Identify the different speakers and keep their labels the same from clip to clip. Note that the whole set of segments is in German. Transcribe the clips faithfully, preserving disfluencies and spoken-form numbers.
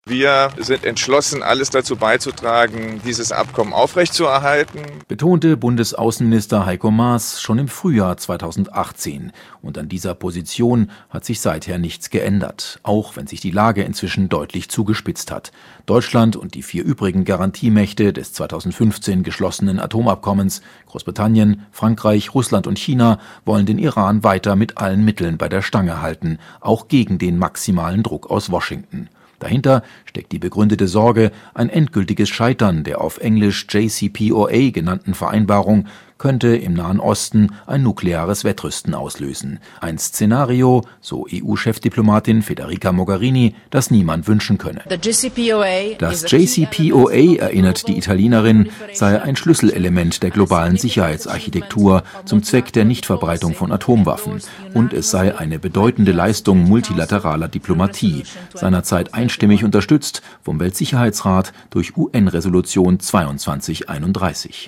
Speaker 1: Wir sind entschlossen, alles dazu beizutragen, dieses Abkommen aufrechtzuerhalten,
Speaker 2: betonte Bundesaußenminister Heiko Maas schon im Frühjahr zweitausendachtzehn. Und an dieser Position hat sich seither nichts geändert, auch wenn sich die Lage inzwischen deutlich zugespitzt hat. Deutschland und die vier übrigen Garantiemächte des zweitausendfünfzehn geschlossenen Atomabkommens, Großbritannien, Frankreich, Russland und China, wollen den Iran weiter mit allen Mitteln bei der Stange halten, auch gegen den maximalen Druck aus Washington. Dahinter steckt die begründete Sorge, ein endgültiges Scheitern der auf Englisch J C P O A genannten Vereinbarung könnte im Nahen Osten ein nukleares Wettrüsten auslösen. Ein Szenario, so E U-Chefdiplomatin Federica Mogherini, das niemand wünschen könne. Das J C P O A, erinnert die Italienerin, sei ein Schlüsselelement der globalen Sicherheitsarchitektur zum Zweck der Nichtverbreitung von Atomwaffen. Und es sei eine bedeutende Leistung multilateraler Diplomatie, seinerzeit einstimmig unterstützt vom Weltsicherheitsrat durch U N-Resolution zweiundzwanzig einunddreißig.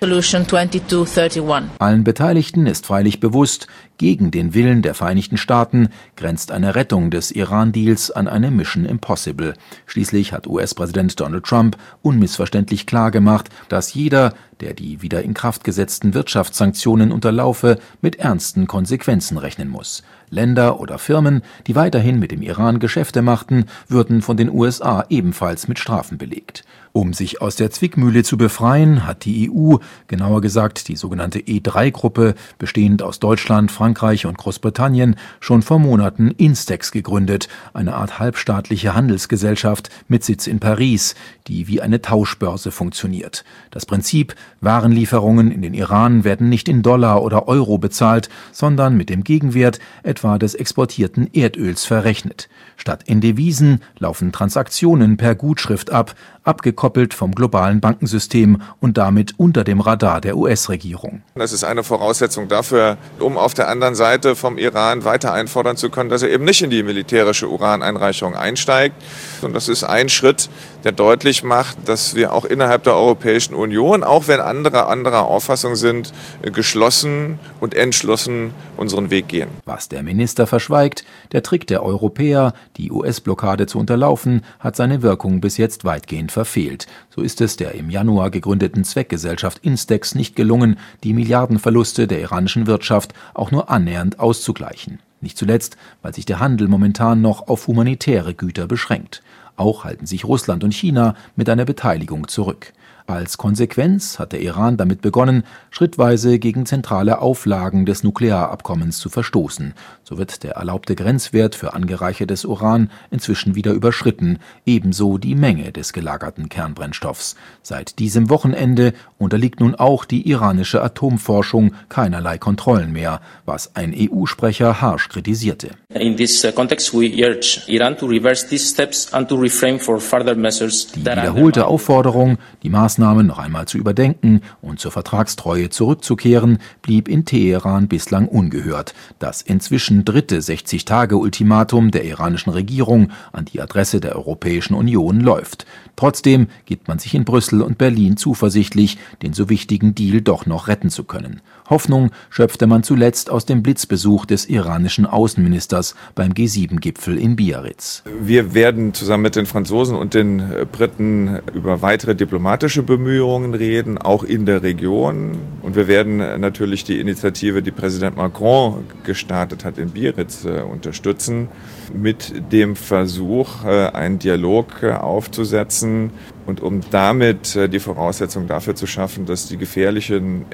Speaker 2: Allen Beteiligten ist freilich bewusst, gegen den Willen der Vereinigten Staaten grenzt eine Rettung des Iran-Deals an eine Mission Impossible. Schließlich hat U S-Präsident Donald Trump unmissverständlich klargemacht, dass jeder, der die wieder in Kraft gesetzten Wirtschaftssanktionen unterlaufe, mit ernsten Konsequenzen rechnen muss. Länder oder Firmen, die weiterhin mit dem Iran Geschäfte machten, würden von den U S A ebenfalls mit Strafen belegt. Um sich aus der Zwickmühle zu befreien, hat die E U, genauer gesagt die sogenannte E drei Gruppe, bestehend aus Deutschland, Frankreich und Großbritannien, schon vor Monaten INSTEX gegründet, eine Art halbstaatliche Handelsgesellschaft mit Sitz in Paris, die wie eine Tauschbörse funktioniert. Das Prinzip: Warenlieferungen in den Iran werden nicht in Dollar oder Euro bezahlt, sondern mit dem Gegenwert etwa des exportierten Erdöls verrechnet. Statt in Devisen laufen Transaktionen per Gutschrift ab, abgekoppelt vom globalen Bankensystem und damit unter dem Radar der U S-Regierung.
Speaker 1: Das ist eine Voraussetzung dafür, um auf der anderen Seite vom Iran weiter einfordern zu können, dass er eben nicht in die militärische Uraneinreichung einsteigt. Und das ist ein Schritt, der deutlich macht, dass wir auch innerhalb der Europäischen Union, auch wenn andere anderer Auffassung sind, geschlossen und entschlossen unseren Weg gehen.
Speaker 2: Was der Minister verschweigt: Der Trick der Europäer, die U S-Blockade zu unterlaufen, hat seine Wirkung bis jetzt weitgehend verfehlt. So ist es der im Januar gegründeten Zweckgesellschaft INSTEX nicht gelungen, die Milliardenverluste der iranischen Wirtschaft auch nur annähernd auszugleichen. Nicht zuletzt, weil sich der Handel momentan noch auf humanitäre Güter beschränkt. Auch halten sich Russland und China mit einer Beteiligung zurück. Als Konsequenz hat der Iran damit begonnen, schrittweise gegen zentrale Auflagen des Nuklearabkommens zu verstoßen. So wird der erlaubte Grenzwert für angereichertes Uran inzwischen wieder überschritten, ebenso die Menge des gelagerten Kernbrennstoffs. Seit diesem Wochenende unterliegt nun auch die iranische Atomforschung keinerlei Kontrollen mehr, was ein E U-Sprecher harsch kritisierte.
Speaker 3: In this context we urge Iran to reverse these steps and to refrain for further measures.
Speaker 2: Die wiederholte Aufforderung, die Maßnahmen noch einmal zu überdenken und zur Vertragstreue zurückzukehren, blieb in Teheran bislang ungehört. Das inzwischen dritte sechzig-Tage-Ultimatum der iranischen Regierung an die Adresse der Europäischen Union läuft. Trotzdem gibt man sich in Brüssel und Berlin zuversichtlich, den so wichtigen Deal doch noch retten zu können. Hoffnung schöpfte man zuletzt aus dem Blitzbesuch des iranischen Außenministers beim G sieben Gipfel in Biarritz.
Speaker 1: Wir werden zusammen mit den Franzosen und den Briten über weitere diplomatische Bemühungen reden, auch in der Region. Und wir werden natürlich die Initiative, die Präsident Macron gestartet hat in Biarritz, unterstützen, mit dem Versuch, einen Dialog aufzusetzen und um damit die Voraussetzung dafür zu schaffen, dass die gefährlichen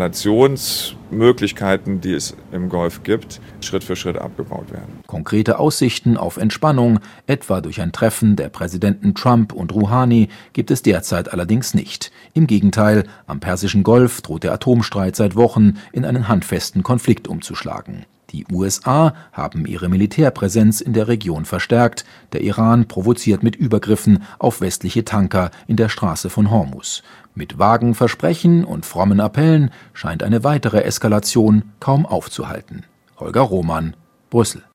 Speaker 1: Eskalationsmöglichkeiten, die es im Golf gibt, Schritt für Schritt abgebaut werden.
Speaker 2: Konkrete Aussichten auf Entspannung, etwa durch ein Treffen der Präsidenten Trump und Rouhani, gibt es derzeit allerdings nicht. Im Gegenteil, am Persischen Golf droht der Atomstreit seit Wochen in einen handfesten Konflikt umzuschlagen. Die U S A haben ihre Militärpräsenz in der Region verstärkt. Der Iran provoziert mit Übergriffen auf westliche Tanker in der Straße von Hormuz. Mit vagen Versprechen und frommen Appellen scheint eine weitere Eskalation kaum aufzuhalten. Holger Roman, Brüssel.